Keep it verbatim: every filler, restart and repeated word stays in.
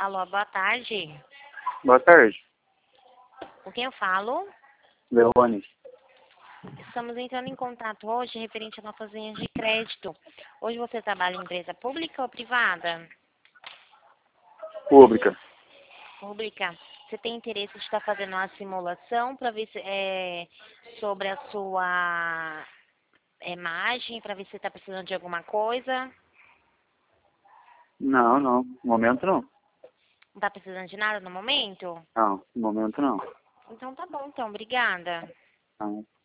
Alô, boa tarde. Boa tarde. Com quem eu falo? Leone. Estamos entrando em contato hoje referente a nossas linhas de crédito. Hoje você trabalha em empresa pública ou privada? Pública. Pública. Você tem interesse de estar fazendo uma simulação para ver se, é, sobre a sua imagem, para ver se você está precisando de alguma coisa? Não, não. No momento não. Não está precisando de nada no momento? Não, no momento não. Então tá bom, então. Obrigada. Não.